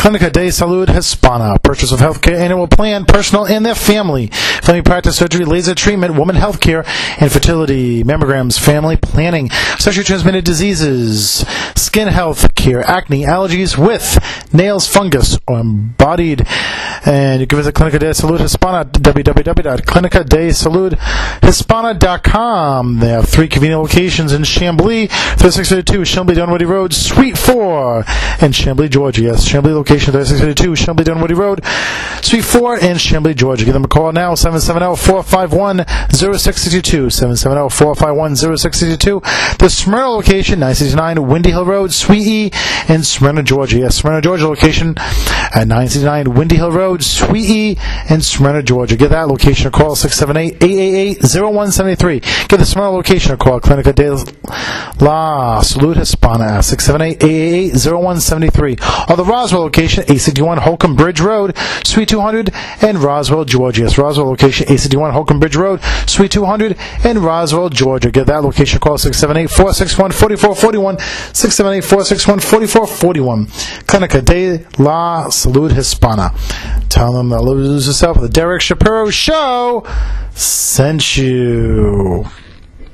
Clinica de Salud Hispana. Purchase of healthcare annual plan, personal and their family. Family practice, surgery, laser treatment, woman healthcare, infertility, mammograms, family planning, sexually transmitted diseases, skin health care, acne, allergies with nails, fungus, or embodied. And you can visit Clinica de Salud Hispana, www.clinicadesaludhispana.com. They have 3 convenient locations in Chamblee, 3632 Chamblee Dunwoody Road, Suite 4 in Chamblee, Georgia. Yes, Chamblee location 3632 Chamblee Dunwoody Road, Suite 4 in Chamblee, Georgia. Give them a call now, 770-451-0662, 770-451-0662. The Smyrna location, 969 Windy Hill Road, Suite E in Smyrna, Georgia. Yes, Smyrna, Georgia location at 969 Windy Hill Road, Suite E in Smyrna, Georgia. Give that location a call, 678-888-0173. Give the Smyrna location a call, Clinica de la Salud Hispana, 678-888-0173. Or the Roswell location, 861 Holcomb Bridge Road, Suite 200 in Roswell, Georgia. Yes, Roswell location, 861 Holcomb Bridge Road, Suite 200 in Roswell, Georgia. Give that location a call, 678-461-4441, 678-461-4441. Clinica de la Salud Hispana. Tell them that Lose Yourself, the Derek Shapiro Show sent you.